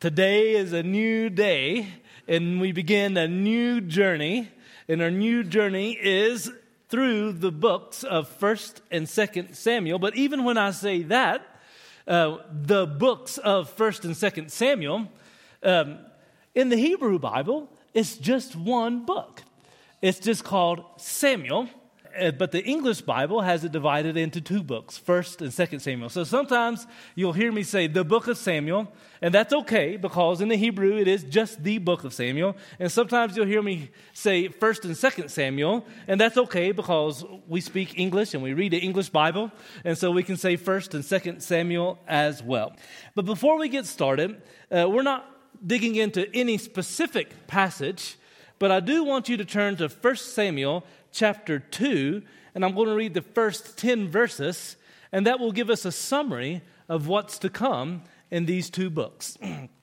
Today is a new day, and we begin a new journey. And our new journey is through the books of 1st and 2nd Samuel. But even when I say that, the books of 1st and 2nd Samuel, in the Hebrew Bible, it's just one book. It's just called Samuel. But the English Bible has it divided into two books, 1st and 2nd Samuel. So sometimes you'll hear me say the book of Samuel, and that's okay because in the Hebrew it is just the book of Samuel. And sometimes you'll hear me say 1st and 2nd Samuel, and that's okay because we speak English and we read the English Bible, and so we can say 1st and 2nd Samuel as well. But before we get started, we're not digging into any specific passage, but I do want you to turn to 1 Samuel chapter 2, and I'm going to read the first 10 verses, and that will give us a summary of what's to come in these two books.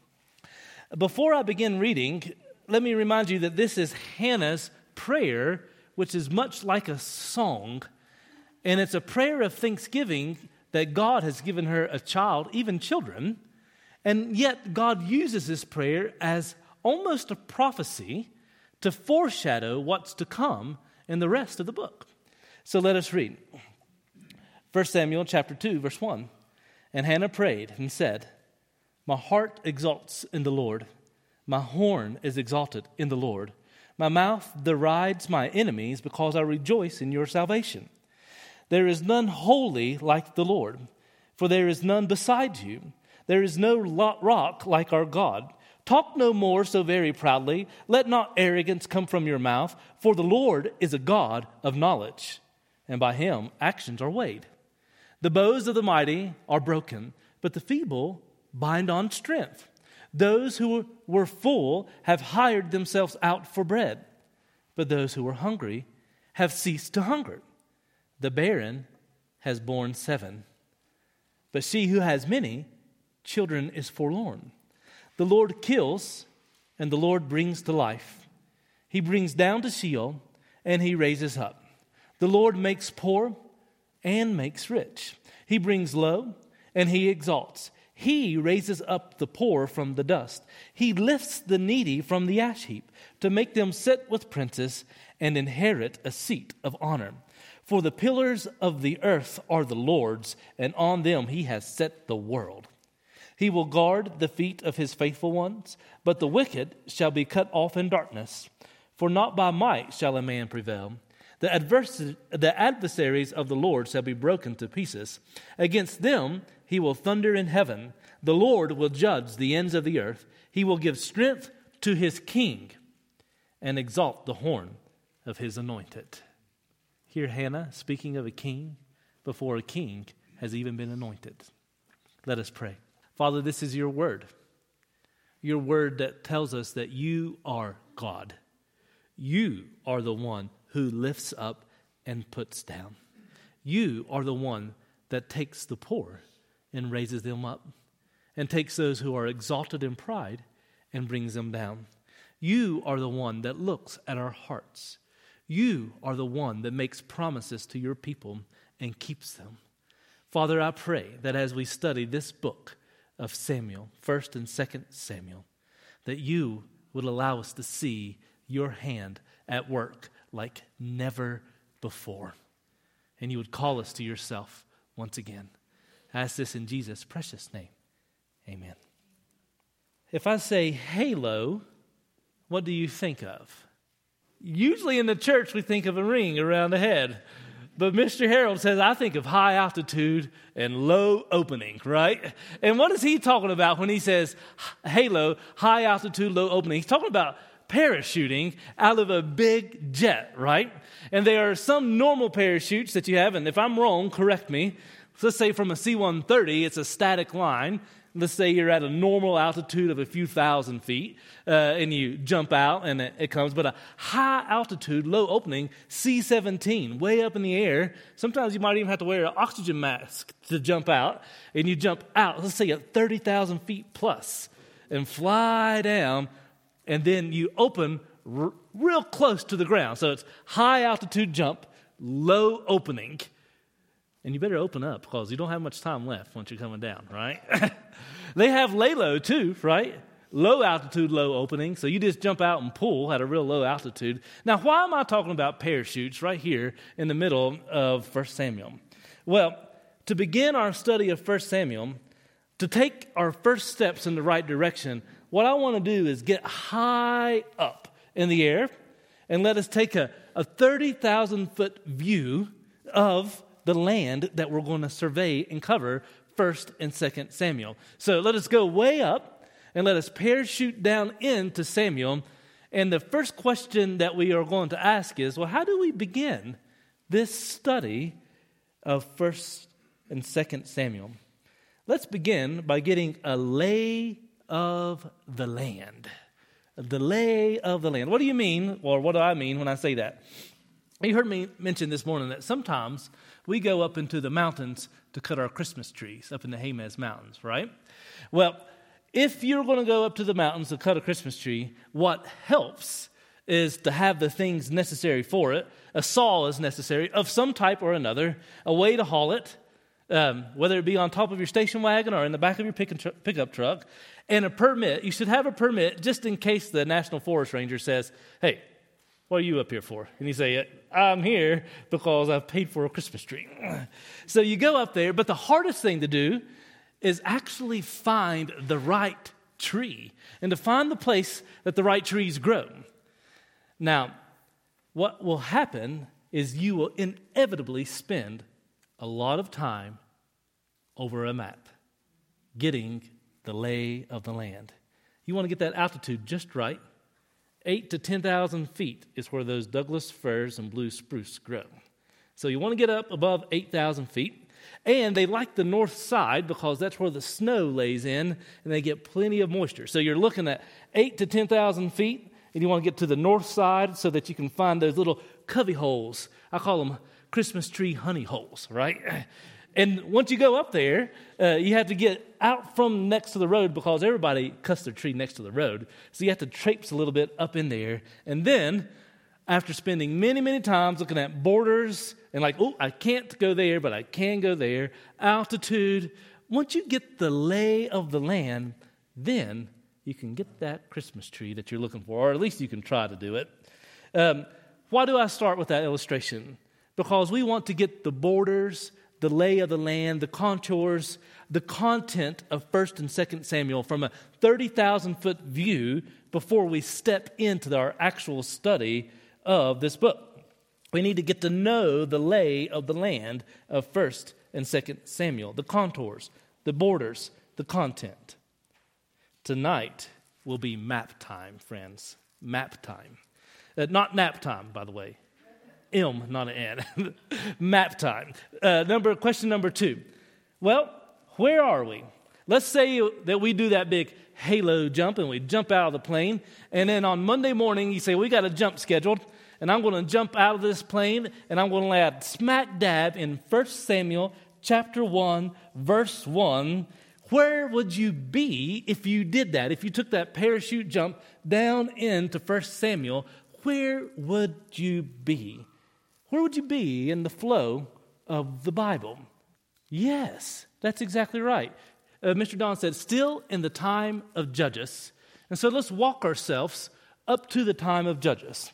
Before I begin reading, let me remind you that this is Hannah's prayer, which is much like a song, and it's a prayer of thanksgiving that God has given her a child, even children, and yet God uses this prayer as almost a prophecy to foreshadow what's to come in the rest of the book. So let us read. 1 Samuel chapter 2, verse 1. And Hannah prayed and said, "My heart exalts in the Lord. My horn is exalted in the Lord. My mouth derides my enemies because I rejoice in your salvation. There is none holy like the Lord, for there is none beside you. There is no rock like our God. Talk no more so very proudly. Let not arrogance come from your mouth, for the Lord is a God of knowledge, and by him actions are weighed. The bows of the mighty are broken, but the feeble bind on strength. Those who were full have hired themselves out for bread, but those who were hungry have ceased to hunger. The barren has borne 7, but she who has many children is forlorn. The Lord kills, and the Lord brings to life. He brings down to Sheol, and he raises up. The Lord makes poor and makes rich. He brings low, and he exalts. He raises up the poor from the dust. He lifts the needy from the ash heap to make them sit with princes and inherit a seat of honor. For the pillars of the earth are the Lord's, and on them he has set the world. He will guard the feet of his faithful ones, but the wicked shall be cut off in darkness. For not by might shall a man prevail. The adversaries of the Lord shall be broken to pieces. Against them he will thunder in heaven. The Lord will judge the ends of the earth. He will give strength to his king and exalt the horn of his anointed. Here Hannah speaking of a king before a king has even been anointed. Let us pray. Father, this is your word that tells us that you are God. You are the one who lifts up and puts down. You are the one that takes the poor and raises them up, and takes those who are exalted in pride and brings them down. You are the one that looks at our hearts. You are the one that makes promises to your people and keeps them. Father, I pray that as we study this book of Samuel, 1st and 2nd Samuel, that you would allow us to see your hand at work like never before. And you would call us to yourself once again. I ask this in Jesus' precious name. Amen. If I say halo, what do you think of? Usually in the church we think of a ring around the head. But Mr. Harold says, I think of high altitude and low opening, right? And what is he talking about when he says halo, high altitude, low opening? He's talking about parachuting out of a big jet, right? And there are some normal parachutes that you have, and if I'm wrong, correct me. Let's say from a C-130, it's a static line. Let's say you're at a normal altitude of a few thousand feet, and you jump out, and it comes. But a high altitude, low opening, C-17, way up in the air. Sometimes you might even have to wear an oxygen mask to jump out, and you jump out, let's say at 30,000 feet plus, and fly down, and then you open real close to the ground. So it's high altitude jump, low opening. And you better open up because you don't have much time left once you're coming down, right? They have Lalo too, right? low altitude, low opening. So you just jump out and pull at a real low altitude. Now, why am I talking about parachutes right here in the middle of 1 Samuel? Well, to begin our study of 1 Samuel, to take our first steps in the right direction, what I want to do is get high up in the air and let us take a 30,000-foot view of the land that we're going to survey and cover 1st and 2nd Samuel. So let us go way up and let us parachute down into Samuel. And the first question that we are going to ask is, well, how do we begin this study of 1st and 2nd Samuel? Let's begin by getting a lay of the land. The lay of the land. What do you mean, or what do I mean when I say that? You heard me mention this morning that sometimes we go up into the mountains to cut our Christmas trees up in the Jemez Mountains, right? Well, if you're going to go up to the mountains to cut a Christmas tree, what helps is to have the things necessary for it. A saw is necessary of some type or another, a way to haul it, whether it be on top of your station wagon or in the back of your pickup truck, and a permit. You should have a permit just in case the National Forest Ranger says, hey, what are you up here for? And you say, I'm here because I've paid for a Christmas tree. So you go up there, but the hardest thing to do is actually find the right tree and to find the place that the right trees grow. Now, what will happen is you will inevitably spend a lot of time over a map getting the lay of the land. You want to get that altitude just right. 8 to 10,000 feet is where those Douglas firs and blue spruce grow. So you want to get up above 8,000 feet. And they like the north side because that's where the snow lays in and they get plenty of moisture. So you're looking at 8 to 10,000 feet and you want to get to the north side so that you can find those little covey holes. I call them Christmas tree honey holes, right? And once you go up there, you have to get out from next to the road because everybody cuts their tree next to the road. So you have to traipse a little bit up in there. And then, after spending many, many times looking at borders and like, oh, I can't go there, but I can go there, altitude, once you get the lay of the land, then you can get that Christmas tree that you're looking for, or at least you can try to do it. Why do I start with that illustration? Because we want to get the borders, the lay of the land, the contours, the content of 1st and 2nd Samuel from a 30,000-foot view before we step into our actual study of this book. We need to get to know the lay of the land of 1st and 2nd Samuel, the contours, the borders, the content. Tonight will be map time, friends. Map time. Not nap time, by the way. M, not an N. Map time. Question number 2. Well, where are we? Let's say that we do that big halo jump and we jump out of the plane. And then on Monday morning, you say, we got a jump scheduled. And I'm going to jump out of this plane and I'm going to land smack dab in 1 Samuel chapter 1, verse 1. Where would you be if you did that? If you took that parachute jump down into 1 Samuel, where would you be? Where would you be in the flow of the Bible? Yes, that's exactly right. Mr. Don said, still in the time of Judges. And so let's walk ourselves up to the time of Judges.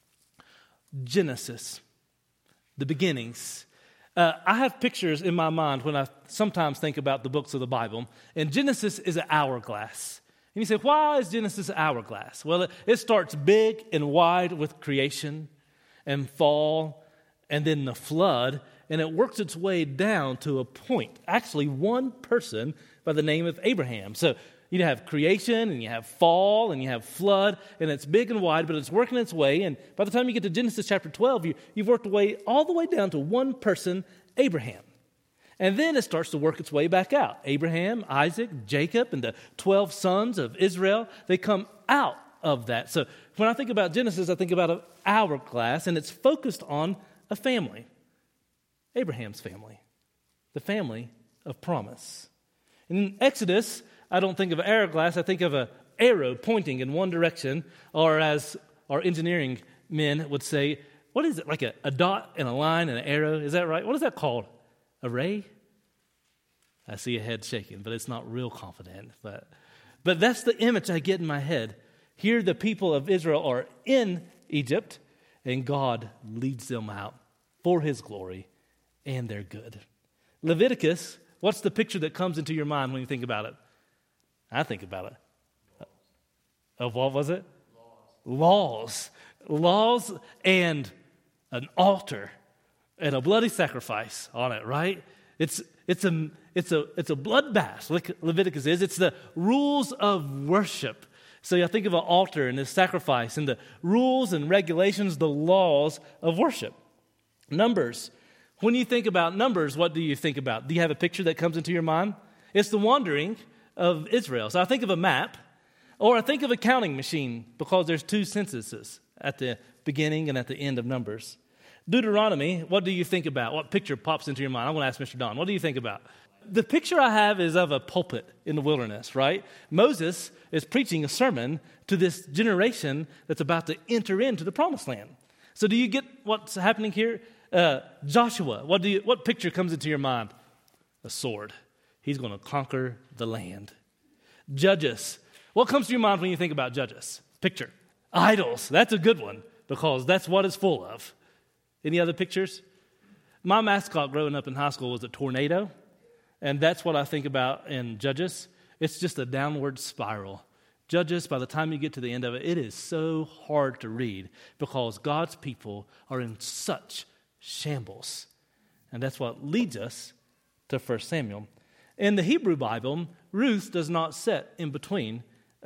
Genesis, the beginnings. I have pictures in my mind when I sometimes think about the books of the Bible. And Genesis is an hourglass. And you say, why is Genesis an hourglass? Well, it starts big and wide with creation and fall and then the flood, and it works its way down to a point, actually one person by the name of Abraham. So you have creation, and you have fall, and you have flood, and it's big and wide, but it's working its way, and by the time you get to Genesis chapter 12, you've worked all the way down to one person, Abraham. And then it starts to work its way back out. Abraham, Isaac, Jacob, and the 12 sons of Israel, they come out of that. So when I think about Genesis, I think about an hourglass, and it's focused on a family, Abraham's family, the family of promise. In Exodus, I don't think of an hourglass, I think of an arrow pointing in one direction, or as our engineering men would say, what is it, like a dot and a line and an arrow? Is that right? What is that called? A ray? I see a head shaking, but it's not real confident. But But that's the image I get in my head. Here the people of Israel are in Egypt, and God leads them out for his glory and their good. Leviticus, what's the picture that comes into your mind when you think about it? I think about it. Of what was it? Laws. Laws and an altar and a bloody sacrifice on it, right? It's a bloodbath, like Leviticus is. It's the rules of worship. So you think of an altar and the sacrifice and the rules and regulations, the laws of worship. Numbers. When you think about Numbers, what do you think about? Do you have a picture that comes into your mind? It's the wandering of Israel. So I think of a map, or I think of a counting machine, because there's two censuses at the beginning and at the end of Numbers. Deuteronomy, what do you think about? What picture pops into your mind? I'm going to ask Mr. Don. What do you think about? The picture I have is of a pulpit in the wilderness, right? Moses is preaching a sermon to this generation that's about to enter into the promised land. So do you get what's happening here? Joshua, what picture comes into your mind? A sword. He's going to conquer the land. Judges. What comes to your mind when you think about Judges? Picture. Idols. That's a good one, because that's what it's full of. Any other pictures? My mascot growing up in high school was a tornado, and that's what I think about in Judges. It's just a downward spiral. Judges, by the time you get to the end of it, it is so hard to read because God's people are in such shambles. And that's what leads us to 1 Samuel. In the Hebrew Bible, Ruth does not sit in between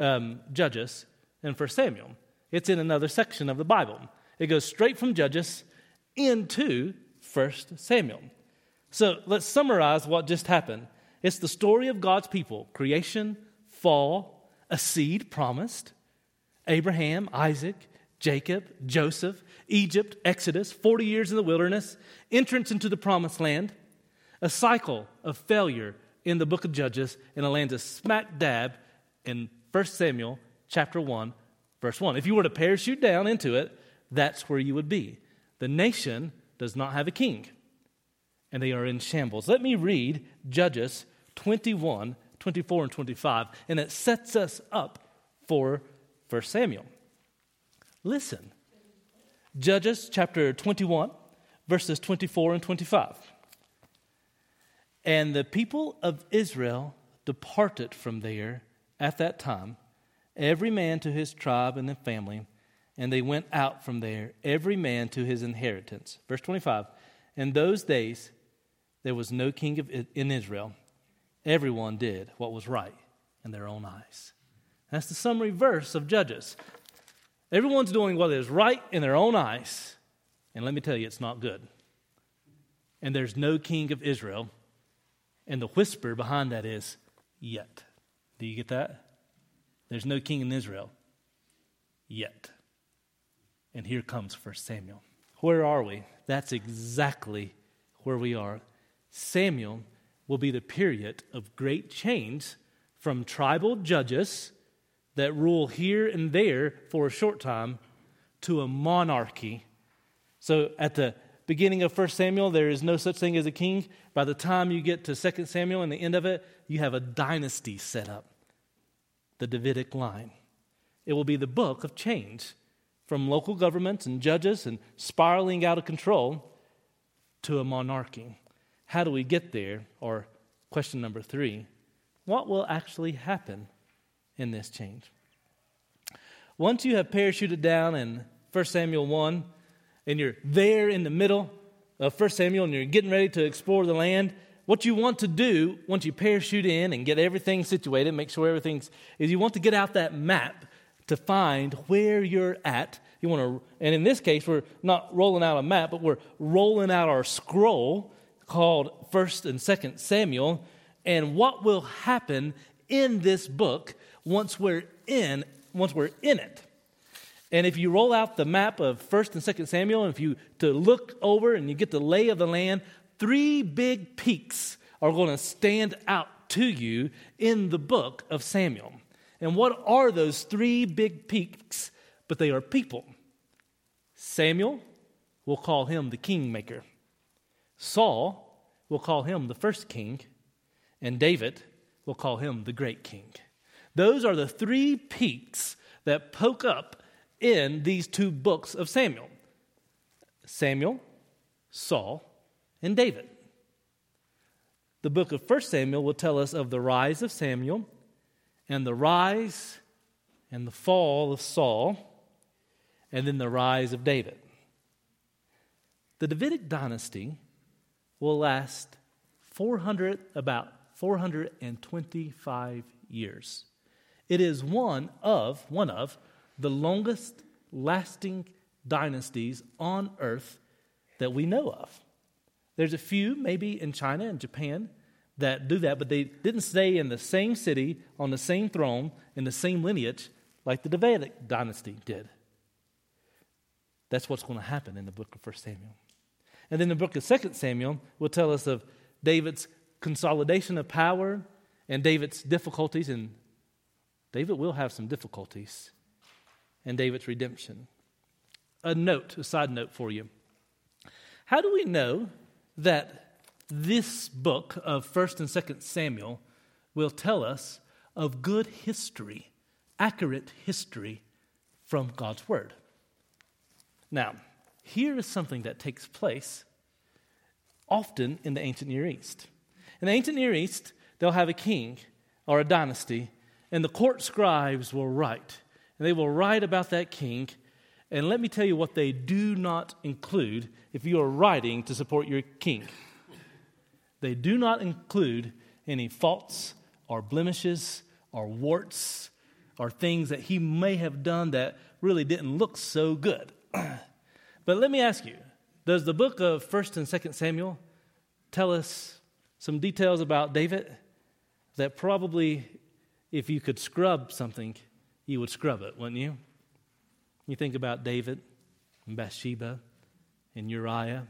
Judges and 1 Samuel. It's in another section of the Bible. It goes straight from Judges into 1 Samuel. So let's summarize what just happened. It's the story of God's people: creation, fall, a seed promised, Abraham, Isaac, Jacob, Joseph, Egypt, Exodus, 40 years in the wilderness, entrance into the promised land, a cycle of failure in the book of Judges, and it lands a smack dab in 1 Samuel chapter 1, verse 1. If you were to parachute down into it, that's where you would be. The nation does not have a king, and they are in shambles. Let me read Judges 21, 24, and 25, and it sets us up for 1 Samuel. Listen. Judges chapter 21, verses 24 and 25. And the people of Israel departed from there at that time, every man to his tribe and the family, and they went out from there, every man to his inheritance. Verse 25, in those days there was no king in Israel. Everyone did what was right in their own eyes. That's the summary verse of Judges. Everyone's doing what is right in their own eyes. And let me tell you, it's not good. And there's no king of Israel. And the whisper behind that is, yet. Do you get that? There's no king in Israel. Yet. And here comes 1 Samuel. Where are we? That's exactly where we are. Samuel will be the period of great change from tribal judges that rule here and there for a short time to a monarchy. So at the beginning of 1 Samuel, there is no such thing as a king. By the time you get to 2 Samuel and the end of it, you have a dynasty set up, the Davidic line. It will be the book of change from local governments and judges and spiraling out of control to a monarchy. How do we get there? Or question number 3, what will actually happen in this change? Once you have parachuted down in 1 Samuel 1, and you're there in the middle of 1 Samuel, and you're getting ready to explore the land, what you want to do once you parachute in and get everything situated, make sure everything's, is you want to get out that map to find where you're at. You want to, and in this case, we're not rolling out a map, but we're rolling out our scroll called 1 and 2 Samuel, and what will happen in this book once we're in it. And if you roll out the map of 1 and 2 Samuel, and if you to look over and you get the lay of the land, 3 big peaks are going to stand out to you in the book of Samuel. And what are those 3 big peaks? But they are people. Samuel, we'll call him the kingmaker. Saul, we'll call him the first king. And David, we'll call him the great king. Those are the three peaks that poke up in these two books of Samuel. Samuel, Saul, and David. The book of 1 Samuel will tell us of the rise of Samuel and the rise and the fall of Saul, and then the rise of David. The Davidic dynasty will last about 425 years. It is one of the longest lasting dynasties on earth that we know of. There's a few, maybe in China and Japan, that do that, but they didn't stay in the same city, on the same throne, in the same lineage, like the Davidic dynasty did. That's what's going to happen in the book of 1 Samuel. And then the book of 2 Samuel will tell us of David's consolidation of power and David's difficulties, and David will have some difficulties, and David's redemption. A side note for you. How do we know that this book of 1 and 2 Samuel will tell us of good history, accurate history from God's Word? Now, here is something that takes place often in the ancient Near East. In the ancient Near East, they'll have a king or a dynasty, and the court scribes will write. And they will write about that king. And let me tell you what they do not include if you are writing to support your king. They do not include any faults or blemishes or warts or things that he may have done that really didn't look so good. But let me ask you, does the book of 1 and 2 Samuel tell us some details about David that probably, if you could scrub something, you would scrub it, wouldn't you? You think about David and Bathsheba and Uriah.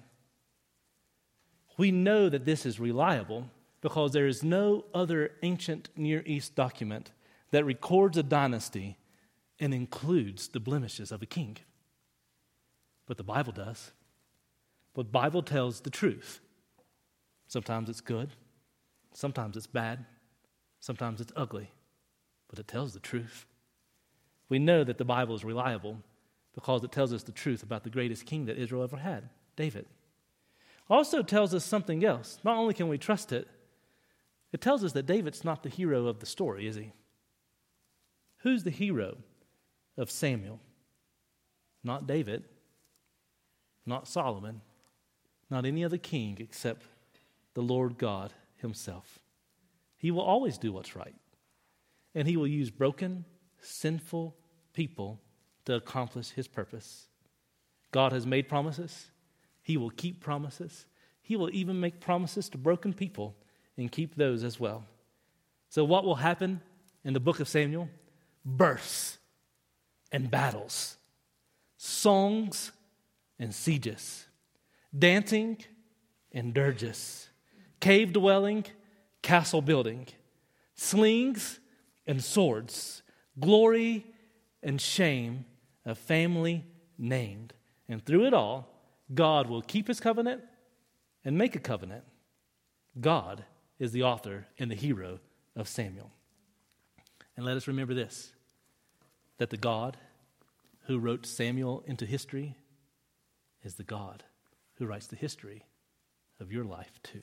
We know that this is reliable because there is no other ancient Near East document that records a dynasty and includes the blemishes of a king. But the Bible does. But the Bible tells the truth. Sometimes it's good. Sometimes it's bad. Sometimes it's ugly. But it tells the truth. We know that the Bible is reliable because it tells us the truth about the greatest king that Israel ever had, David. Also tells us something else. Not only can we trust it, it tells us that David's not the hero of the story, is he? Who's the hero of Samuel? Not David, not Solomon, not any other king except the Lord God himself. He will always do what's right, and he will use broken, sinful people to accomplish his purpose. God has made promises. He will keep promises. He will even make promises to broken people and keep those as well. So what will happen in the book of Samuel? Births and battles, songs and sieges, dancing and dirges, cave dwelling, castle building, slings and swords, glory and shame, a family named. And through it all, God will keep his covenant and make a covenant. God is the author and the hero of Samuel. And let us remember this, that the God who wrote Samuel into history is the God who writes the history of your life too.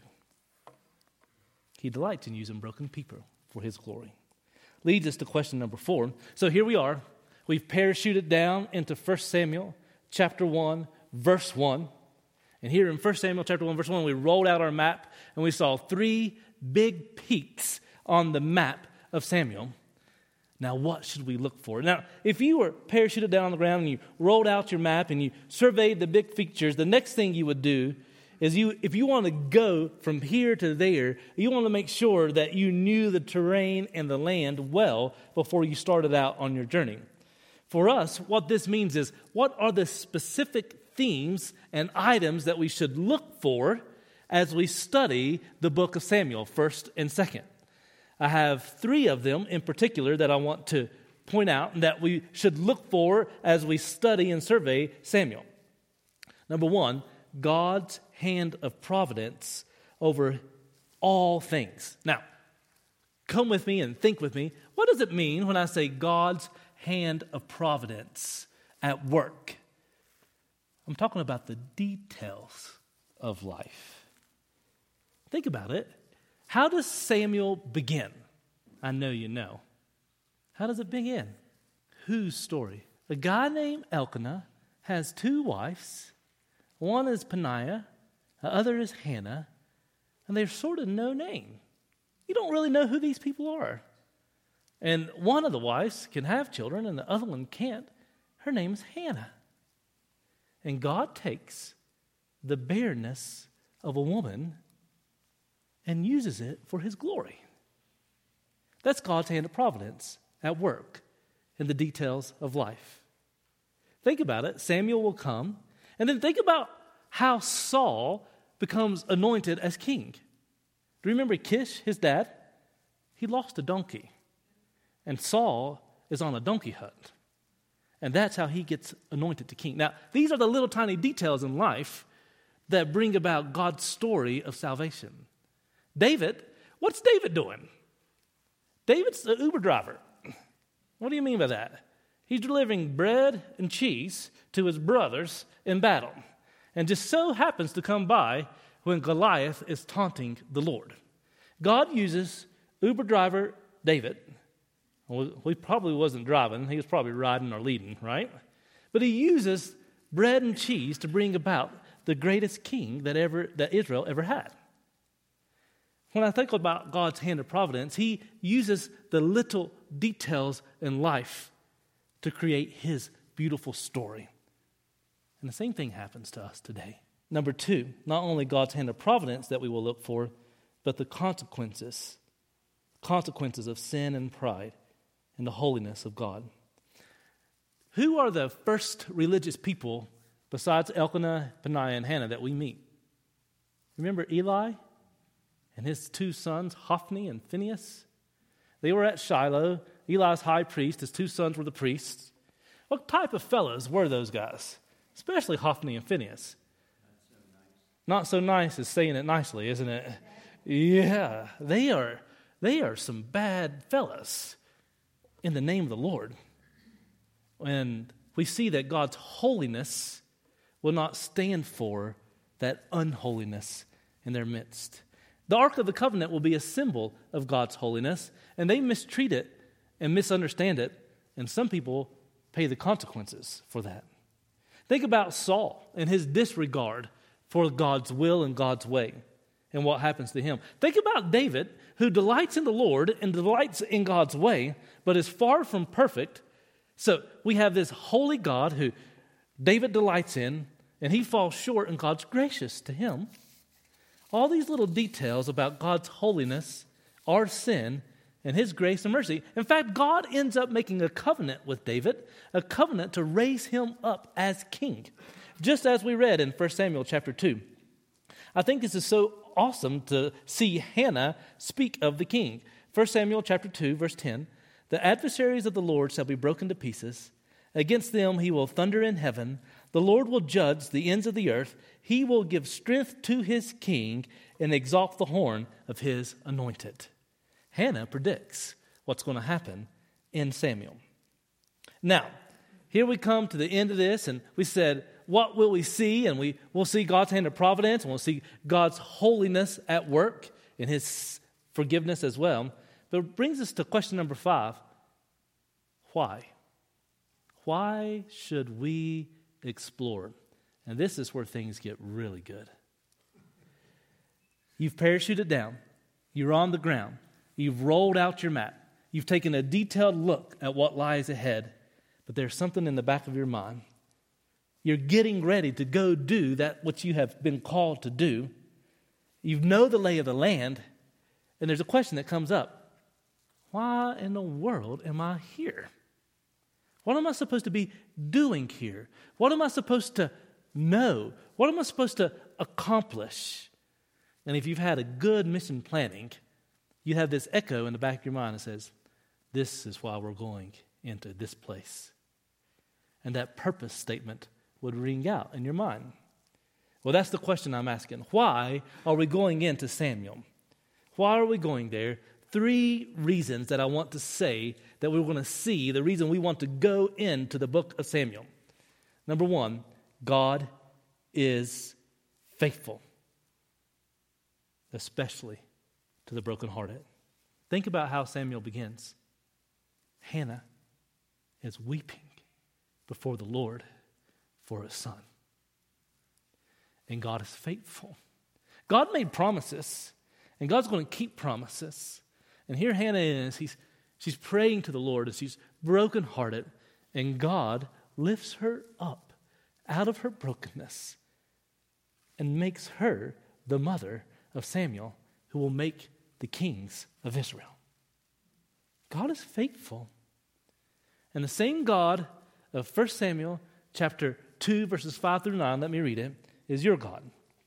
He delights in using broken people for his glory. Leads us to question number 4. So here we are. We've parachuted down into 1 Samuel chapter 1, verse 1. And here in 1 Samuel chapter 1, verse 1, we rolled out our map and we saw 3 big peaks on the map of Samuel. Now, what should we look for? Now, if you were parachuted down on the ground and you rolled out your map and you surveyed the big features, the next thing you would do is if you want to go from here to there, you want to make sure that you knew the terrain and the land well before you started out on your journey. For us, what this means is, what are the specific themes and items that we should look for as we study the book of Samuel, 1st and 2nd? I have 3 of them in particular that I want to point out and that we should look for as we study and survey Samuel. Number 1, God's hand of providence over all things. Now, come with me and think with me. What does it mean when I say God's hand of providence at work? I'm talking about the details of life. Think about it. How does Samuel begin? I know you know. How does it begin? Whose story? A guy named Elkanah has two wives. One is Peninnah, the other is Hannah, and they're sort of no name. You don't really know who these people are. And one of the wives can have children and the other one can't. Her name is Hannah. And God takes the barrenness of a woman and uses it for his glory. That's God's hand of providence at work in the details of life. Think about it. Samuel will come, and then think about how Saul becomes anointed as king. Do you remember Kish, his dad? He lost a donkey, and Saul is on a donkey hunt. And that's how he gets anointed to king. Now, these are the little tiny details in life that bring about God's story of salvation. David, what's David doing? David's an Uber driver. What do you mean by that? He's delivering bread and cheese to his brothers in battle, and just so happens to come by when Goliath is taunting the Lord. God uses Uber driver David. Well, he probably wasn't driving. He was probably riding or leading, right? But he uses bread and cheese to bring about the greatest king that Israel ever had. When I think about God's hand of providence, he uses the little details in life to create his beautiful story. And the same thing happens to us today. Number two, not only God's hand of providence that we will look for, but the consequences of sin and pride and the holiness of God. Who are the first religious people besides Elkanah, Peninnah, and Hannah that we meet? Remember Eli and his two sons, Hophni and Phinehas? They were at Shiloh. Eli's high priest, his two sons were the priests. What type of fellows were those guys? Especially Hophni and Phinehas. Not so nice as saying it nicely, isn't it? Yeah, they are some bad fellas in the name of the Lord. And we see that God's holiness will not stand for that unholiness in their midst. The Ark of the Covenant will be a symbol of God's holiness, and they mistreat it and misunderstand it, and some people pay the consequences for that. Think about Saul and his disregard for God's will and God's way and what happens to him. Think about David, who delights in the Lord and delights in God's way, but is far from perfect. So we have this holy God who David delights in, and he falls short, and God's gracious to him. All these little details about God's holiness, our sin, and his grace and mercy. In fact, God ends up making a covenant with David, a covenant to raise him up as king, just as we read in 1 Samuel chapter 2. I think this is so awesome to see Hannah speak of the king. 1 Samuel chapter 2, verse 10, "The adversaries of the Lord shall be broken to pieces. Against them he will thunder in heaven. The Lord will judge the ends of the earth. He will give strength to his king and exalt the horn of his anointed." Hannah predicts what's going to happen in Samuel. Now, here we come to the end of this, and we said, what will we see? And we'll see God's hand of providence, and we'll see God's holiness at work in his forgiveness as well. But it brings us to question number 5. Why? Why should we explore? And this is where things get really good. You've parachuted down. You're on the ground. You've rolled out your mat. You've taken a detailed look at what lies ahead. But there's something in the back of your mind. You're getting ready to go do that which you have been called to do. You know the lay of the land. And there's a question that comes up. Why in the world am I here? What am I supposed to be doing here? What am I supposed to know? What am I supposed to accomplish? And if you've had a good mission planning, you have this echo in the back of your mind that says, this is why we're going into this place. And that purpose statement would ring out in your mind. Well, that's the question I'm asking. Why are we going into Samuel? Why are we going there three reasons that I want to say that we're going to see, the reason we want to go into the book of Samuel. Number one, God is faithful, especially to the brokenhearted. Think about how Samuel begins. Hannah is weeping before the Lord for his son. And God is faithful. God made promises, and God's going to keep promises. And here Hannah is, she's praying to the Lord, and she's brokenhearted, and God lifts her up out of her brokenness and makes her the mother of Samuel, who will make the kings of Israel. God is faithful. And the same God of 1 Samuel chapter 2, verses 5 through 9, let me read it, is your God.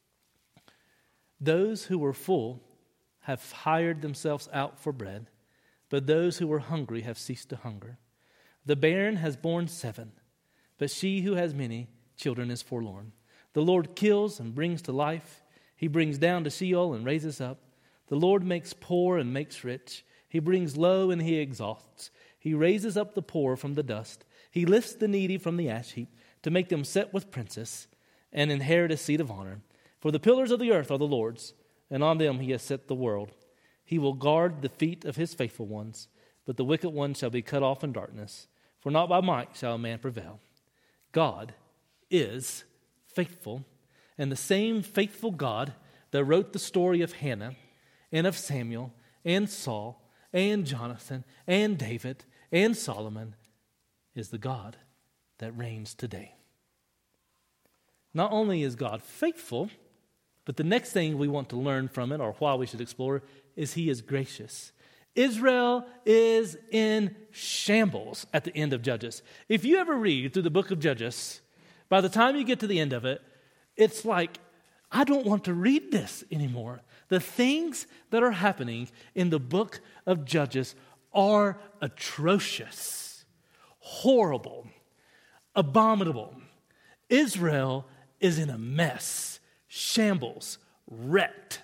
Those who were full have hired themselves out for bread, but those who were hungry have ceased to hunger. The barren has borne 7, but she who has many children is forlorn. The Lord kills and brings to life. He brings down to Sheol and raises up. The Lord makes poor and makes rich. He brings low and he exalts. He raises up the poor from the dust. He lifts the needy from the ash heap to make them sit with princes and inherit a seat of honor. For the pillars of the earth are the Lord's, and on them he has set the world. He will guard the feet of his faithful ones, but the wicked one shall be cut off in darkness. For not by might shall a man prevail. God is faithful, and the same faithful God that wrote the story of Hannah and of Samuel and Saul and Jonathan and David and Solomon is the God that reigns today. Not only is God faithful, but the next thing we want to learn from it, or why we should explore, is he is gracious. Israel is in shambles at the end of Judges. If you ever read through the book of Judges, by the time you get to the end of it, it's like, I don't want to read this anymore. The things that are happening in the book of Judges are atrocious, horrible, abominable. Israel is in a mess, shambles, wrecked.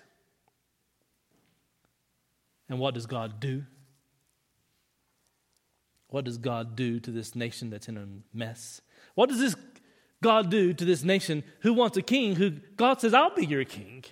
And what does God do? What does God do to this nation that's in a mess? What does this God do to this nation who wants a king, who God says, I'll be your king?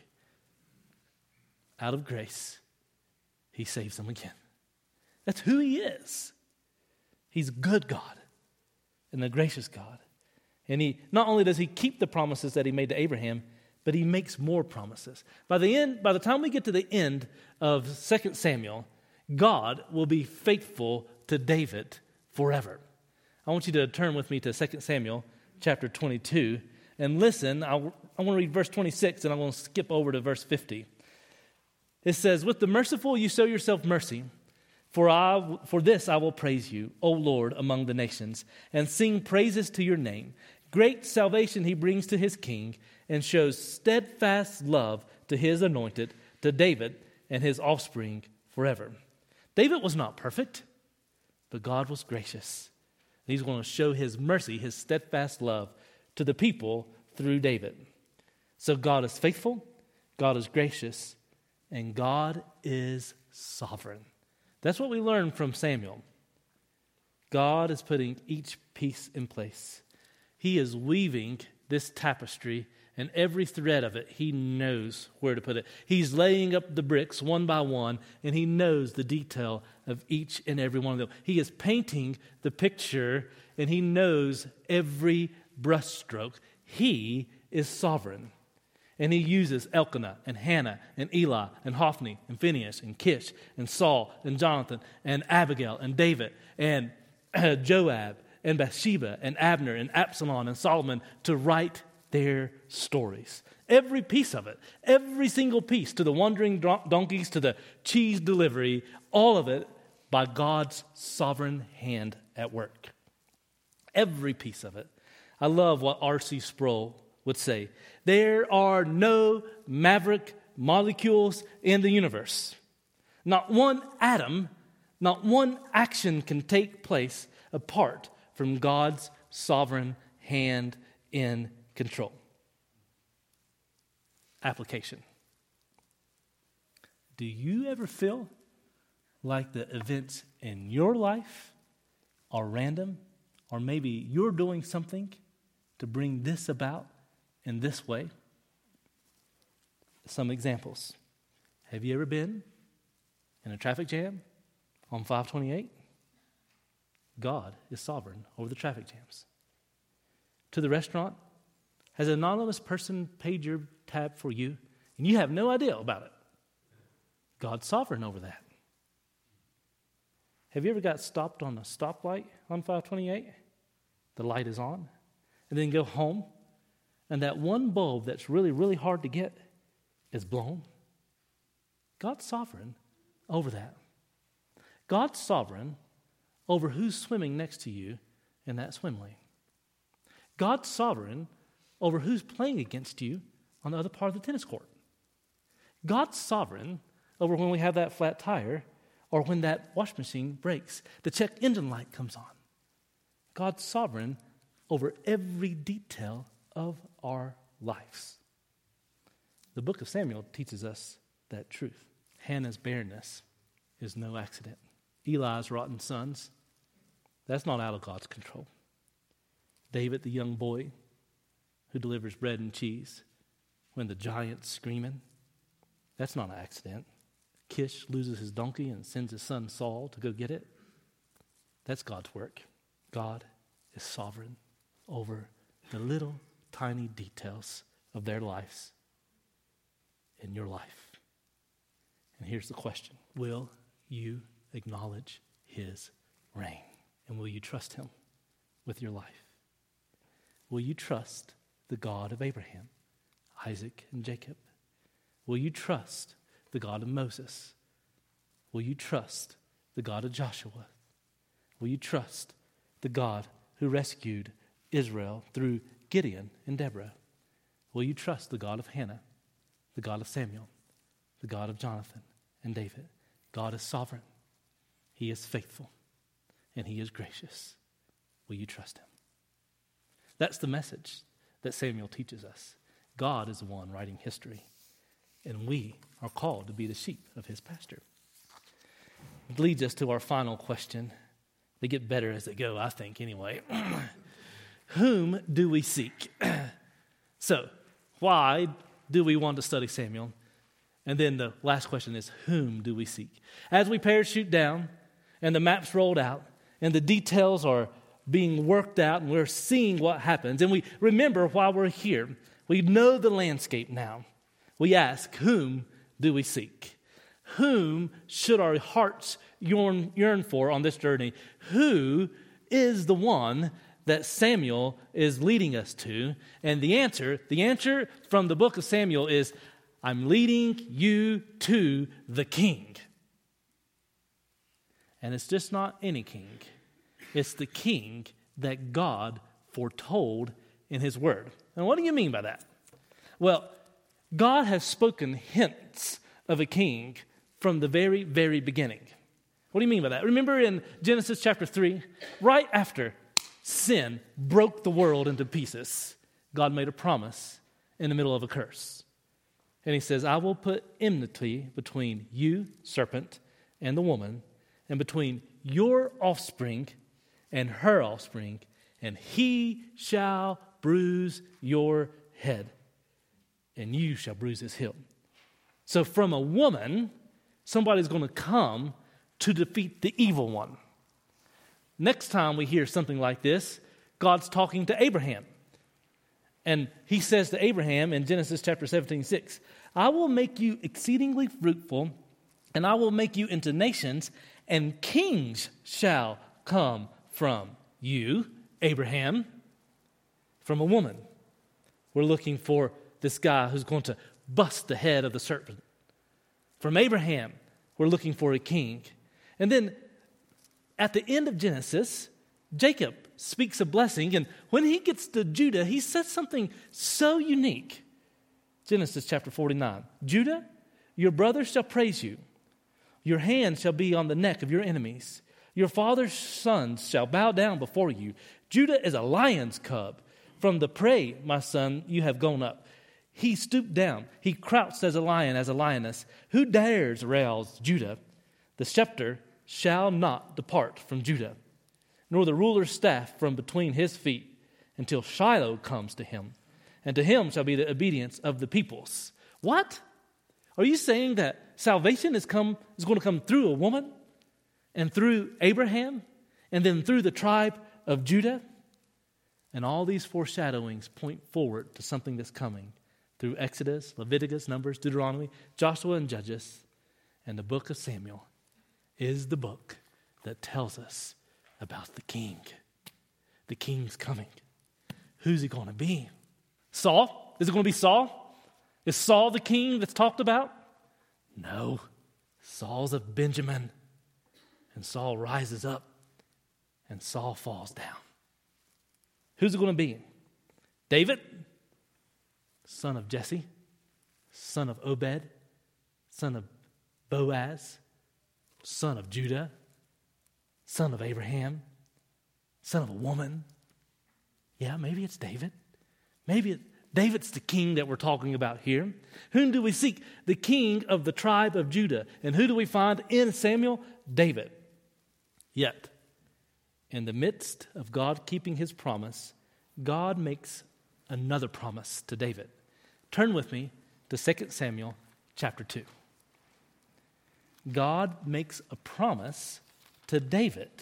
Out of grace, he saves them again. That's who he is. He's a good God and a gracious God. And he not only does he keep the promises that he made to Abraham, but he makes more promises. By the time we get to the end of 2 Samuel, God will be faithful to David forever. I want you to turn with me to 2 Samuel chapter 22 and listen. I want to read verse 26 and I'm going to skip over to verse 50. It says, with the merciful you show yourself mercy. For this I will praise you, O Lord, among the nations, and sing praises to your name. Great salvation he brings to his king, and shows steadfast love to his anointed, to David and his offspring forever. David was not perfect, but God was gracious. He's going to show his mercy, his steadfast love to the people through David. So God is faithful, God is gracious, and God is sovereign. That's what we learn from Samuel. God is putting each piece in place. He is weaving this tapestry, and every thread of it, he knows where to put it. He's laying up the bricks one by one, and he knows the detail of each and every one of them. He is painting the picture, and he knows every brushstroke. He is sovereign. And he uses Elkanah and Hannah and Eli and Hophni and Phinehas and Kish and Saul and Jonathan and Abigail and David and Joab and Bathsheba and Abner and Absalom and Solomon to write their stories. Every piece of it, every single piece, to the wandering donkeys, to the cheese delivery, all of it by God's sovereign hand at work. Every piece of it. I love what R.C. Sproul would say. There are no maverick molecules in the universe. Not one atom, not one action can take place apart from God's sovereign hand in control. Application. Do you ever feel like the events in your life are random, or maybe you're doing something to bring this about in this way? Some examples. Have you ever been in a traffic jam on 528? God is sovereign over the traffic jams. To the restaurant, has an anonymous person paid your tab for you and you have no idea about it? God's sovereign over that. Have you ever got stopped on a stoplight on 528? The light is on. And then go home and that one bulb that's really, really hard to get is blown? God's sovereign over that. God's sovereign over who's swimming next to you in that swim lane. God's sovereign over who's playing against you on the other part of the tennis court. God's sovereign over when we have that flat tire or when that wash machine breaks, the check engine light comes on. God's sovereign over every detail of our lives. The book of Samuel teaches us that truth. Hannah's barrenness is no accident. Eli's rotten sons, that's not out of God's control. David, the young boy who delivers bread and cheese when the giant's screaming, that's not an accident. Kish loses his donkey and sends his son Saul to go get it. That's God's work. God is sovereign over the little tiny details of their lives in your life. And here's the question. Will you acknowledge his reign? And will you trust him with your life? Will you trust the God of Abraham, Isaac, and Jacob? Will you trust the God of Moses? Will you trust the God of Joshua? Will you trust the God who rescued Israel through Gideon and Deborah? Will you trust the God of Hannah, the God of Samuel, the God of Jonathan and David? God is sovereign. He is faithful. And he is gracious. Will you trust him? That's the message that Samuel teaches us. God is the one writing history. And we are called to be the sheep of his pasture. It leads us to our final question. They get better as they go, I think, anyway. Whom do we seek? So, why do we want to study Samuel? And then the last question is, whom do we seek? As we parachute down and the map's rolled out and the details are being worked out and we're seeing what happens, and we remember why we're here, we know the landscape now. We ask, whom do we seek? Whom should our hearts yearn for on this journey? Who is the one that Samuel is leading us to? And the answer from the book of Samuel is, I'm leading you to the king. And it's just not any king. It's the king that God foretold in his word. And what do you mean by that? Well, God has spoken hints of a king from the very, very beginning. What do you mean by that? Remember in Genesis chapter 3, right after sin broke the world into pieces, God made a promise in the middle of a curse. And he says, I will put enmity between you, serpent, and the woman, and between your offspring and her offspring, and he shall bruise your head, and you shall bruise his heel. So from a woman, somebody's going to come to defeat the evil one. Next time we hear something like this, God's talking to Abraham. And he says to Abraham in Genesis chapter 17:6, I will make you exceedingly fruitful, and I will make you into nations, and kings shall come from you, Abraham. From a woman, we're looking for this guy who's going to bust the head of the serpent. From Abraham, we're looking for a king. And then at the end of Genesis, Jacob speaks a blessing, and when he gets to Judah, he says something so unique. Genesis chapter 49. Judah, your brothers shall praise you. Your hand shall be on the neck of your enemies. Your father's sons shall bow down before you. Judah is a lion's cub. From the prey, my son, you have gone up. He stooped down. He crouched as a lion, as a lioness. Who dares rouse Judah? The scepter shall not depart from Judah, nor the ruler's staff from between his feet, until Shiloh comes to him, and to him shall be the obedience of the peoples. What? Are you saying that salvation is going to come through a woman, and through Abraham, and then through the tribe of Judah? And all these foreshadowings point forward to something that's coming through Exodus, Leviticus, Numbers, Deuteronomy, Joshua, and Judges. And the book of Samuel is the book that tells us about the king. The king's coming. Who's he going to be? Saul? Is it going to be Saul? Is Saul the king that's talked about? No. Saul's of Benjamin. And Saul rises up and Saul falls down. Who's it going to be? David, son of Jesse, son of Obed, son of Boaz, son of Judah, son of Abraham, son of a woman. Yeah, maybe it's David. David's the king that we're talking about here. Whom do we seek? The king of the tribe of Judah. And who do we find in Samuel? David. Yet, in the midst of God keeping his promise, God makes another promise to David. Turn with me to 2 Samuel chapter 2. God makes a promise to David.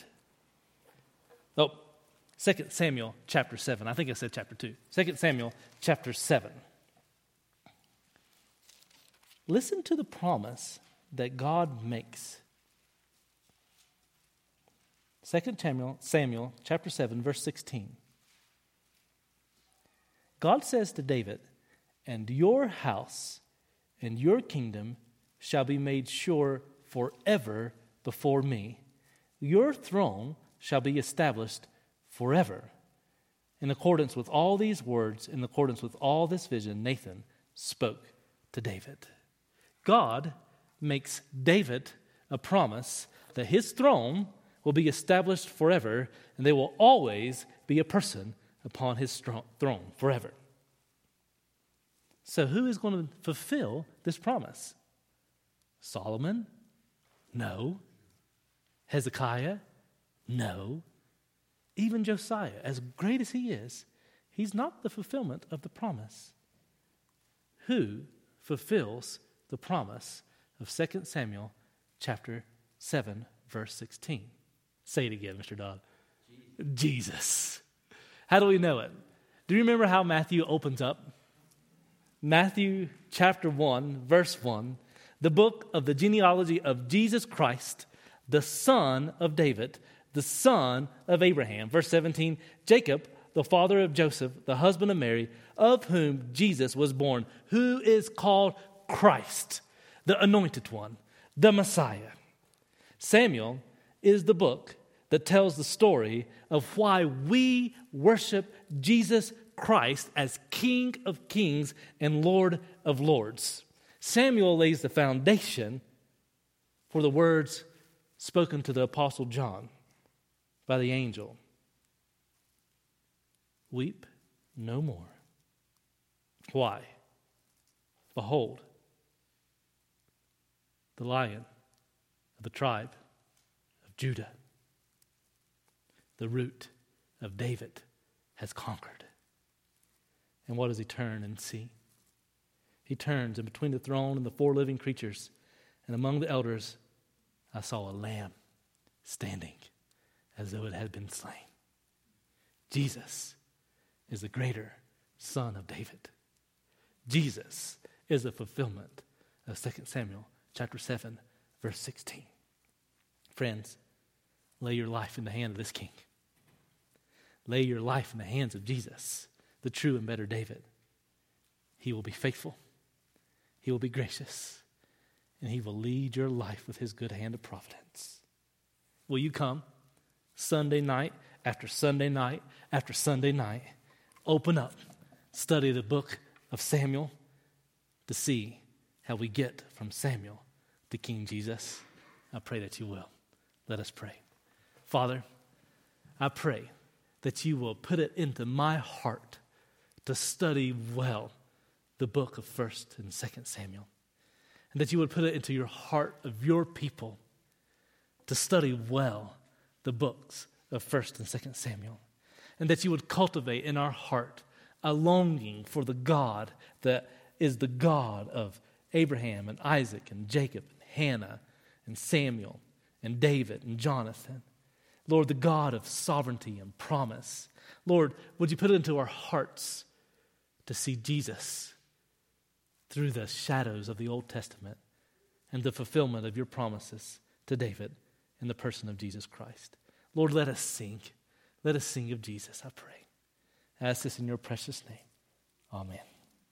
2 Samuel chapter 7. I think I said chapter 2. 2 Samuel chapter 7. Listen to the promise that God makes. 2 Samuel chapter 7, verse 16. God says to David, "And your house and your kingdom shall be made sure forever before me. Your throne shall be established forever." In accordance with all these words, in accordance with all this vision, Nathan spoke to David. God makes David a promise that his throne will be established forever, and there will always be a person upon his throne forever. So who is going to fulfill this promise? Solomon? No. Hezekiah? No. Even Josiah, as great as he is, he's not the fulfillment of the promise. Who fulfills the promise of 2 Samuel chapter 7, verse 16? Say it again, Mr. Dodd. Jesus. How do we know it? Do you remember how Matthew opens up? Matthew chapter 1, verse 1, the book of the genealogy of Jesus Christ, the son of David, the son of Abraham. Verse 17, Jacob, the father of Joseph, the husband of Mary, of whom Jesus was born, who is called Christ, the anointed one, the Messiah. Samuel is the book that tells the story of why we worship Jesus Christ as King of Kings and Lord of Lords. Samuel lays the foundation for the words spoken to the Apostle John by the angel. Weep no more. Why? Behold, the Lion of the tribe of Judah, the root of David, has conquered. And what does he turn and see? He turns, and between the throne and the four living creatures and among the elders, I saw a lamb standing as though it had been slain. Jesus is the greater son of David. Jesus is the fulfillment of 2 Samuel chapter 7, verse 16. Friends, lay your life in the hand of this king. Lay your life in the hands of Jesus, the true and better David. He will be faithful. He will be gracious. And he will lead your life with his good hand of providence. Will you come Sunday night after Sunday night after Sunday night, open up, study the book of Samuel to see how we get from Samuel to King Jesus? I pray that you will. Let us pray. Father, I pray that you will put it into my heart to study well the book of 1 and 2 Samuel, and that you would put it into your heart of your people to study well the books of 1st and 2nd Samuel, and that you would cultivate in our heart a longing for the God that is the God of Abraham and Isaac and Jacob and Hannah and Samuel and David and Jonathan. Lord, the God of sovereignty and promise. Lord, would you put it into our hearts to see Jesus through the shadows of the Old Testament and the fulfillment of your promises to David in the person of Jesus Christ. Lord, let us sing. Let us sing of Jesus, I pray. I ask this in your precious name. Amen.